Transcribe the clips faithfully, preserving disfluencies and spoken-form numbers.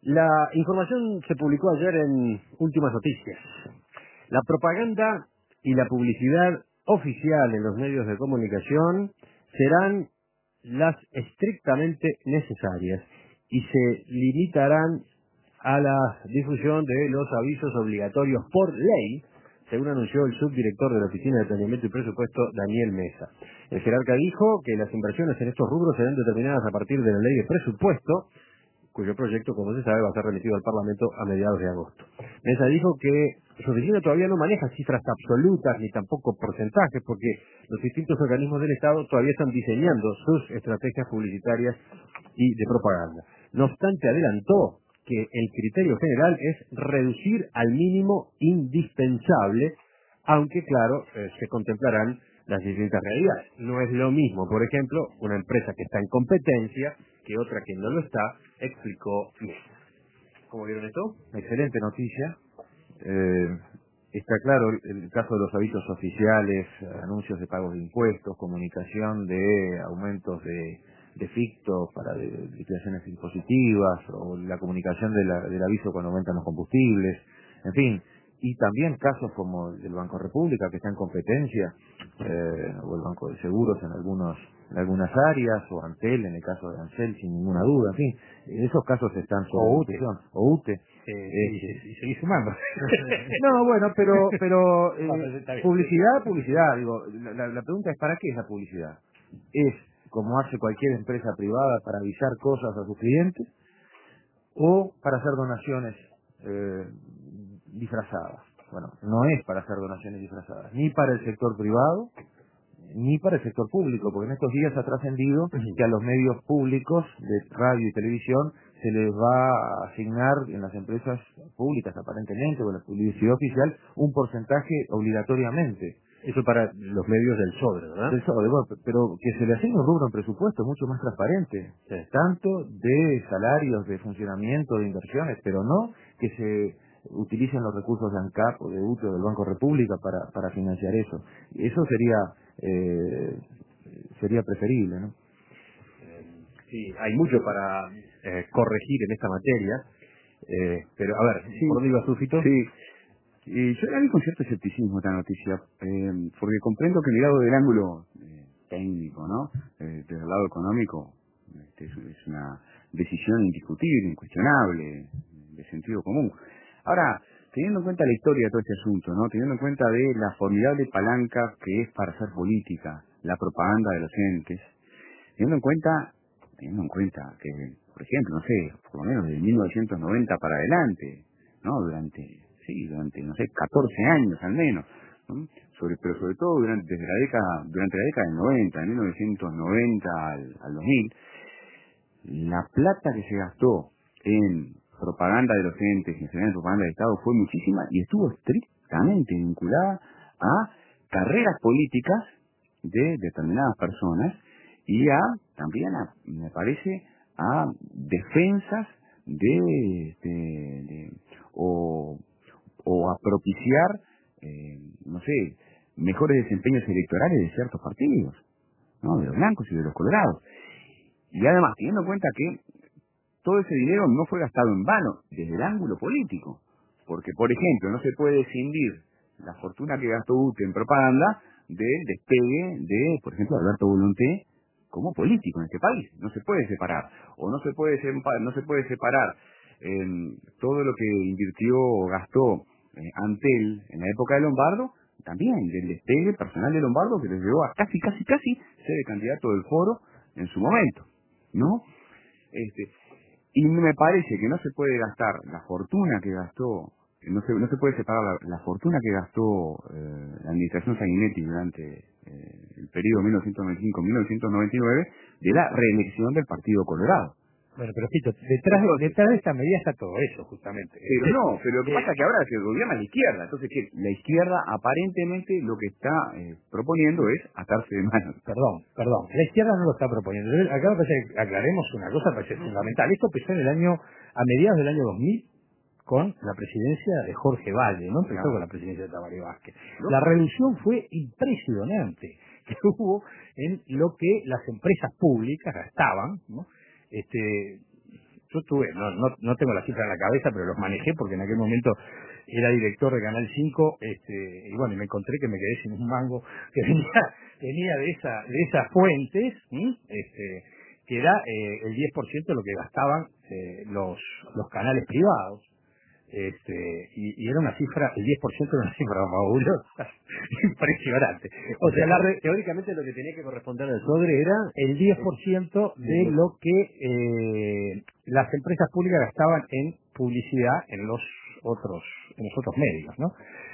La información se publicó ayer en Últimas Noticias. La propaganda y la publicidad oficial en los medios de comunicación serán las estrictamente necesarias y se limitarán a la difusión de los avisos obligatorios por ley, según anunció el subdirector de la Oficina de Planeamiento y Presupuesto, Daniel Mesa. El jerarca dijo que las inversiones en estos rubros serán determinadas a partir de la ley de presupuesto, cuyo proyecto, como se sabe, va a ser remitido al Parlamento a mediados de agosto. Mesa dijo que su oficina todavía no maneja cifras absolutas ni tampoco porcentajes, porque los distintos organismos del Estado todavía están diseñando sus estrategias publicitarias y de propaganda. No obstante, adelantó que el criterio general es reducir al mínimo indispensable, aunque, claro, eh, se contemplarán las distintas realidades. No es lo mismo, por ejemplo, una empresa que está en competencia que otra que no lo está, explicó Mesa. ¿Cómo vieron esto? Excelente noticia. Eh, está claro el, el caso de los avisos oficiales, anuncios de pagos de impuestos, comunicación de aumentos de, de fictos para de, de liquidaciones impositivas, o la comunicación de la, del aviso cuando aumentan los combustibles, en fin. Y también casos como el del Banco República, que está en competencia, eh, o el Banco de Seguros en algunos en algunas áreas, o Antel, en el caso de Ansel, sin ninguna duda, en fin, esos casos están sobre discusión, o UTE. Eh, eh, y, y seguís sumando. No, bueno, pero pero eh, Bueno, está bien. publicidad, publicidad, digo, la, la pregunta es, ¿para qué es la publicidad? ¿Es como hace cualquier empresa privada para avisar cosas a sus clientes, o para hacer donaciones eh, disfrazadas? Bueno, no es para hacer donaciones disfrazadas, ni para el sector privado, ni para el sector público, porque en estos días ha trascendido que a los medios públicos de radio y televisión se les va a asignar en las empresas públicas, aparentemente, o en la publicidad oficial, un porcentaje obligatoriamente. Eso para los medios del sobre, ¿verdad? Del sobre, bueno, pero que se le asigne un rubro en presupuesto mucho más transparente, Sí. tanto de salarios, de funcionamiento, de inversiones, pero no que se utilicen los recursos de ANCAP o de UTE o del Banco República para, para financiar eso. Eso sería eh, sería preferible, ¿no? Sí, hay mucho para eh, corregir en esta materia, eh, pero a ver, Sí. ¿por dónde iba Sufito? Sí, y yo la vi con cierto escepticismo esta noticia, eh, porque comprendo que mirado del ángulo eh, técnico, ¿no? Eh, desde el lado económico, este, es, es una decisión indiscutible, incuestionable, de sentido común. Ahora, teniendo en cuenta la historia de todo este asunto, ¿no? Teniendo en cuenta de la formidable palanca que es para hacer política, la propaganda de los entes, teniendo en cuenta, teniendo en cuenta que, por ejemplo, no sé, por lo menos desde mil novecientos noventa para adelante, ¿no? Durante, sí, durante, no sé, catorce años al menos, ¿no? Sobre, pero sobre todo durante, desde la década, durante la década del noventa, de mil novecientos noventa al, al dos mil, la plata que se gastó en propaganda de los entes, en general propaganda del Estado, fue muchísima y estuvo estrictamente vinculada a carreras políticas de determinadas personas y a, también a, me parece, a defensas de, de, de o, o a propiciar, eh, no sé, mejores desempeños electorales de ciertos partidos, ¿no? De los blancos y de los colorados. Y además, teniendo en cuenta que todo ese dinero no fue gastado en vano desde el ángulo político, porque, por ejemplo, no se puede escindir la fortuna que gastó UTE en propaganda del despegue de, por ejemplo, Alberto Volonté como político en este país. No se puede separar, o no se puede separar, no se puede separar eh, todo lo que invirtió o gastó eh, Antel en la época de Lombardo, también del despegue personal de Lombardo, que les llevó a casi, casi, casi ser el candidato del foro en su momento, ¿no? Este, y me parece que no se puede gastar la fortuna que gastó, no se, no se puede separar la, la fortuna que gastó eh, la administración Sanguinetti durante eh, el periodo mil novecientos noventa y cinco a mil novecientos noventa y nueve de la reelección del Partido Colorado. Bueno, pero Fito, detrás, de- detrás de esta medida está todo eso, justamente. Pero no, pero lo que Eh, pasa es que ahora se gobierna la izquierda, entonces que la izquierda aparentemente lo que está eh, proponiendo es atarse de manos. Perdón, perdón, la izquierda no lo está proponiendo. Yo- Acá me parece que aclaremos una cosa, parece fundamental. Esto empezó en el año, a mediados del año dos mil, con la presidencia de Jorge Valle, no empezó Claro. con la presidencia de Tabaré Vázquez. La reducción fue impresionante que hubo en lo que las empresas públicas gastaban, ¿no? Este, yo tuve, no, no, no tengo la cifra en la cabeza, pero los manejé porque en aquel momento era director de Canal cinco, este, y bueno, y me encontré que me quedé sin un mango que venía, venía de esa, de esas fuentes, ¿sí? este, que era eh, el diez por ciento de lo que gastaban eh, los, los canales privados. Este, y, y era una cifra, el diez por ciento era una cifra fabulosa, impresionante. O sea, la re, teóricamente lo que tenía que corresponder al SODRE era el diez por ciento de lo que eh, las empresas públicas gastaban en publicidad en los otros, en los otros medios, ¿no?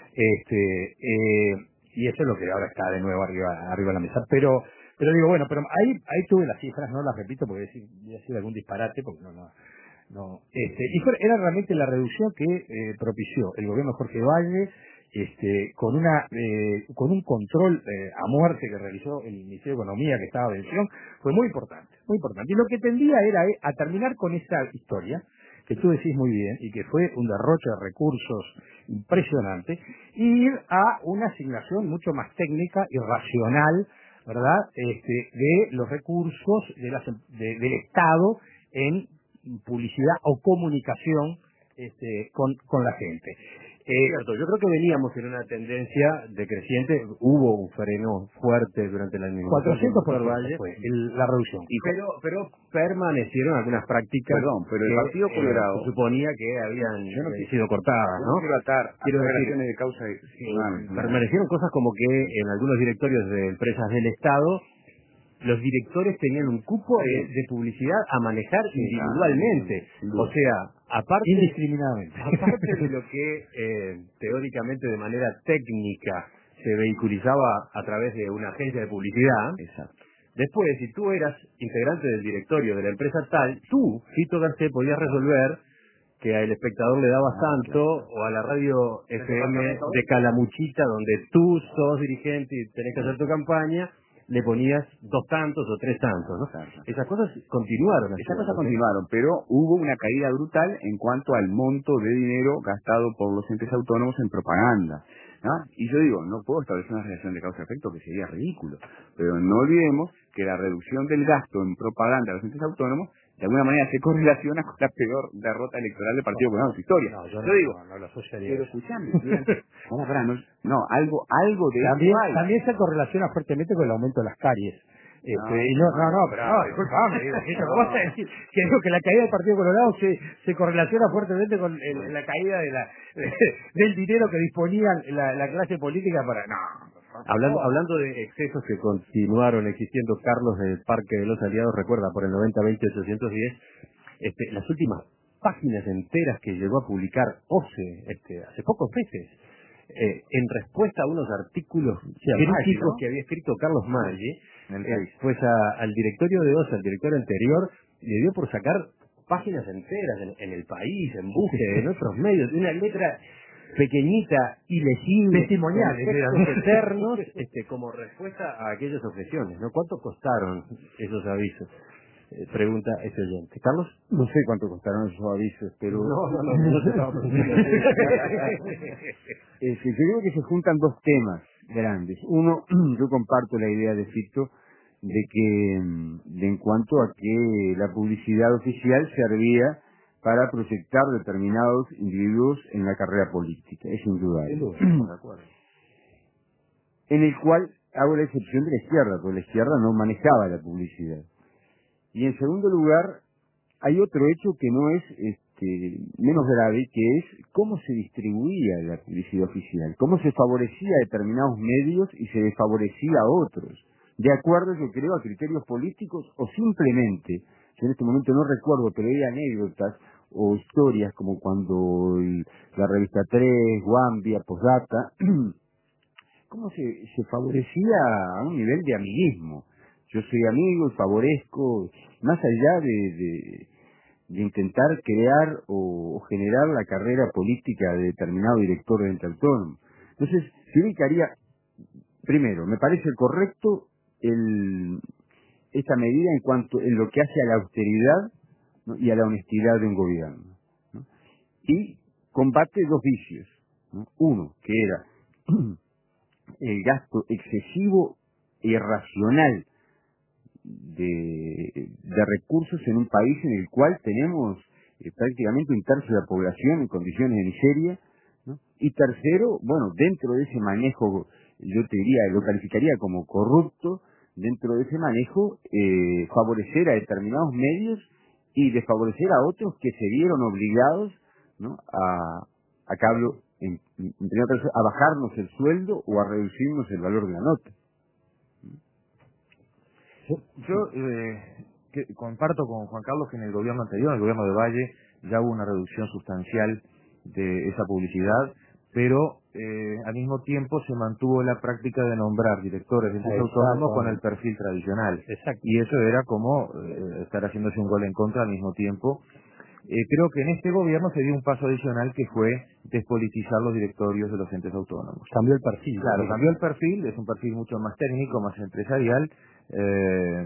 Este, eh, y eso es lo que ahora está de nuevo arriba, arriba de la mesa. Pero, pero digo, bueno, pero ahí, ahí tuve las cifras, no las repito porque voy a decir algún disparate, porque no, no. No, este, y fue, era realmente la reducción que eh, propició el gobierno de Jorge Valle, este, con una eh, con un control eh, a muerte que realizó el Ministerio de Economía que estaba de elección, fue muy importante, muy importante. Y lo que tendía era eh, a terminar con esa historia, que tú decís muy bien, y que fue un derroche de recursos impresionante, y ir a una asignación mucho más técnica y racional, ¿verdad?, este, de los recursos de las, de, del Estado en publicidad o comunicación este, con, con la gente. Eh, Cierto, yo creo que veníamos en una tendencia decreciente, hubo un freno fuerte durante la administración cuatrocientos por del ciento Valle, fue el, la reducción. y pero, pero permanecieron algunas prácticas Perdón, pero el que Partido eh, Colorado se suponía que habían yo no eh, quis- sido cortadas, yo ¿no? no quiero atar a Quiero decir, relaciones de causa y sí, ah, permanecieron cosas como que en algunos directorios de empresas del Estado los directores tenían un cupo de, de publicidad a manejar Sí, individualmente. sin duda. O sea, aparte, Indiscriminadamente. aparte de lo que eh, teóricamente de manera técnica se vehiculizaba a través de una agencia de publicidad, Exacto. después, si tú eras integrante del directorio de la empresa tal, tú, Fito Garcés, podías resolver que al espectador le dabas Ah, tanto, claro. o a la radio F M de Calamuchita, donde tú sos dirigente y tenés que hacer tu campaña, le ponías dos tantos o tres tantos, ¿no? Exacto. Esas cosas continuaron. Esas cosas continuaron, pero hubo una caída brutal en cuanto al monto de dinero gastado por los entes autónomos en propaganda. ¿No? Y yo digo, no puedo establecer una relación de causa-efecto que sería ridículo, pero no olvidemos que la reducción del gasto en propaganda de los entes autónomos de alguna manera se correlaciona con la peor derrota electoral del Partido Colorado en su historia. No, yo yo no, digo, no, no lo asociaría. pero escuchame, durante- pará, pará, no, no, algo, algo de También, eso hay. también se correlaciona fuertemente con el aumento de las caries. Este, No, y no, no, no, pero no, no, disculpame, digo, Fito, ¿cómo vas a decir que digo que la caída del Partido Colorado se, se correlaciona fuertemente con el- la caída de la, del dinero que disponían la, la clase política para... No, por Hablando, favor. hablando de excesos que continuaron existiendo, Carlos del Parque de los Aliados, recuerda, por el noventa veinte ochocientos diez, este, las últimas páginas enteras que llegó a publicar O C E este, hace pocos meses, eh, en respuesta a unos artículos críticos Maggi, ¿no? que había escrito Carlos Maggi, En el eh, país. pues a- al directorio de O C E, al director anterior, le dio por sacar páginas enteras en, en El País, en Búsqueda, en otros medios, de una letra pequeñita y legible, Testimoniales, con eran. textos eternos, este, como respuesta a aquellas objeciones, ¿no? ¿Cuánto costaron esos avisos? Eh, pregunta ese oyente. ¿Carlos? No sé cuánto costaron esos avisos, pero... No, no, no, no se estaba preguntando. Eh, sí, yo creo que se juntan dos temas grandes. Uno, yo comparto la idea de Fito de que, mm, de en cuanto a que la publicidad oficial servía para proyectar determinados individuos en la carrera política, es indudable. Sin duda, de acuerdo. En el cual hago la excepción de la izquierda, porque la izquierda no manejaba la publicidad. Y en segundo lugar, hay otro hecho que no es este, menos grave, que es cómo se distribuía la publicidad oficial, cómo se favorecía a determinados medios y se desfavorecía a otros, de acuerdo, yo creo, a criterios políticos o simplemente, yo en este momento no recuerdo, pero hay anécdotas o historias como cuando el- la revista tres, Guambia, Postdata, cómo se, se favorecía a un nivel de amiguismo. Yo soy amigo y favorezco, más allá de, de, de intentar crear o, o generar la carrera política de determinado director de ente autónomo. Entonces, yo indicaría, primero, me parece correcto el, esta medida en cuanto en lo que hace a la austeridad, ¿no?, y a la honestidad de un gobierno, ¿no? Y combate dos vicios, ¿no? Uno, que era el gasto excesivo e irracional de, de recursos en un país en el cual tenemos eh, prácticamente un tercio de la población en condiciones de miseria, ¿no? Y tercero, bueno, dentro de ese manejo, yo te diría, lo calificaría como corrupto, dentro de ese manejo, eh, favorecer a determinados medios y desfavorecer a otros que se vieron obligados, ¿no?, a, a cambio, en, entre otras, a bajarnos el sueldo o a reducirnos el valor de la nota. Yo eh, que comparto con Juan Carlos que en el gobierno anterior, en el gobierno de Valle, ya hubo una reducción sustancial de esa publicidad, pero eh, al mismo tiempo se mantuvo la práctica de nombrar directores de entes autónomos con el perfil tradicional. Exacto. Y eso era como eh, estar haciéndose un gol en contra al mismo tiempo. Eh, creo que en este gobierno se dio un paso adicional que fue despolitizar los directorios de los entes autónomos. Cambió el perfil. Claro, cambió el perfil, es un perfil mucho más técnico, más empresarial, eh,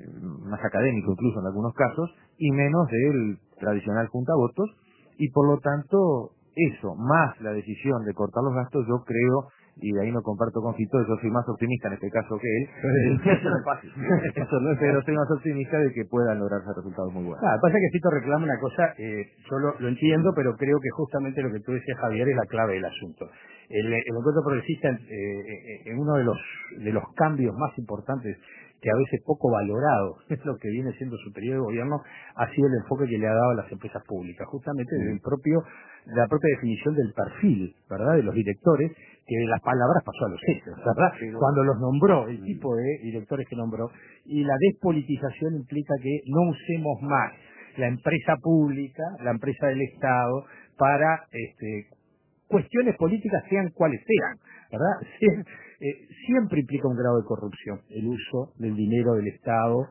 más académico incluso en algunos casos, y menos del tradicional juntavotos, y por lo tanto eso, más la decisión de cortar los gastos, yo creo, y de ahí no comparto con Fito, yo soy más optimista en este caso que él, Eso no es fácil. Eso no es pero fácil. soy más optimista de que puedan lograrse resultados muy buenos. Ah, pasa que Fito reclama una cosa, eh, yo lo, lo entiendo, pero creo que justamente lo que tú decías, Javier, es la clave del asunto. El, el encuentro progresista, eh, eh, en uno de los de los cambios más importantes, que a veces poco valorado, es lo que viene siendo su periodo de gobierno, ha sido el enfoque que le ha dado a las empresas públicas, justamente desde el propio, la propia definición del perfil, ¿verdad?, de los directores, que de las palabras pasó a los hechos, ¿verdad? Cuando los nombró, el tipo de directores que nombró, y la despolitización implica que no usemos más la empresa pública, la empresa del Estado, para este, cuestiones políticas sean cuales sean, ¿verdad? Sie- eh, siempre implica un grado de corrupción el uso del dinero del Estado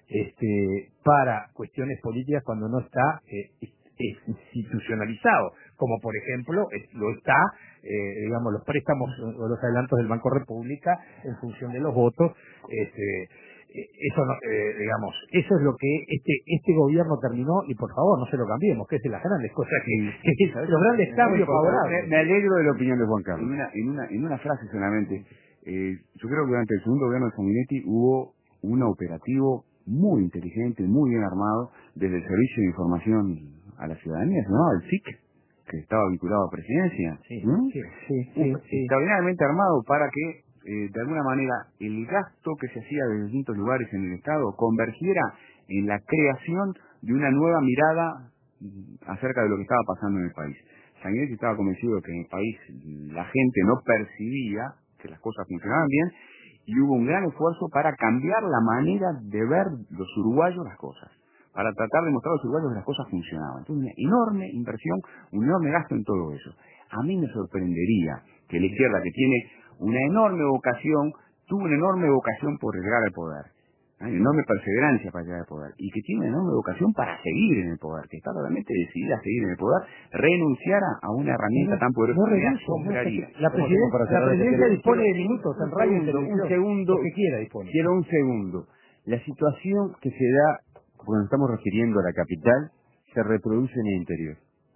este, para cuestiones políticas cuando no está eh, es- es institucionalizado, como por ejemplo es- lo está, eh, digamos, los préstamos o los adelantos del Banco República en función de los votos. Este, eh, eso no, eh, digamos, eso es lo que este este gobierno terminó, y por favor no se lo cambiemos, que es de las grandes cosas que, que los grandes cambios favorables. Me, me alegro de la opinión de Juan Carlos. En una, en una, en una frase solamente, eh, yo creo que durante el segundo gobierno de Sanguinetti hubo un operativo muy inteligente, muy bien armado, desde el Servicio de Información a la Ciudadanía, se llamaba el S I C, que estaba vinculado a Presidencia. Sí, ¿no? sí, sí, sí, Un- sí. Extraordinariamente armado para que, eh, de alguna manera, el gasto que se hacía de distintos lugares en el Estado convergiera en la creación de una nueva mirada mm, acerca de lo que estaba pasando en el país. Sanguinetti estaba convencido de que en el país la gente no percibía que las cosas funcionaban bien, y hubo un gran esfuerzo para cambiar la manera de ver los uruguayos las cosas, para tratar de mostrar a los uruguayos que las cosas funcionaban. Entonces, una enorme inversión, un enorme gasto en todo eso. A mí me sorprendería que la izquierda, que tiene una enorme vocación, tuvo una enorme vocación por llegar al poder, hay una enorme perseverancia para llegar al poder, y que tiene una enorme vocación para seguir en el poder, que está totalmente decidida a seguir en el poder, renunciara a una herramienta No, tan poderosa no que le renuncie, no asombraría. se- la, presiden- Para la cerrar este presidencia tema, dispone de quiero- minutos en un radio y segundo, televisión, un segundo, lo que quiera dispone. quiero un segundo. La situación que se da, cuando nos estamos refiriendo a la capital, se reproduce en el interior.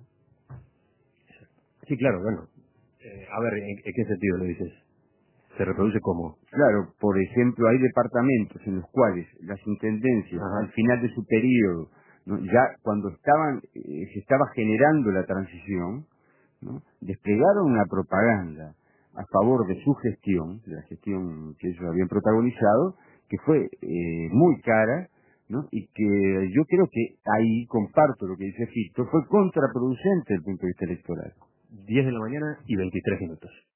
Sí, claro, bueno. Eh, a ver, ¿en, en qué sentido lo dices? ¿Se reproduce cómo? Claro, por ejemplo, hay departamentos en los cuales las intendencias, Ajá. al final de su periodo, ¿no?, ya cuando estaban, eh, se estaba generando la transición, ¿no?, desplegaron una propaganda a favor de su gestión, de la gestión que ellos habían protagonizado, que fue eh, muy cara, ¿no?, y que yo creo que ahí, comparto lo que dice Fito, fue contraproducente desde el punto de vista electoral. diez de la mañana y veintitrés minutos.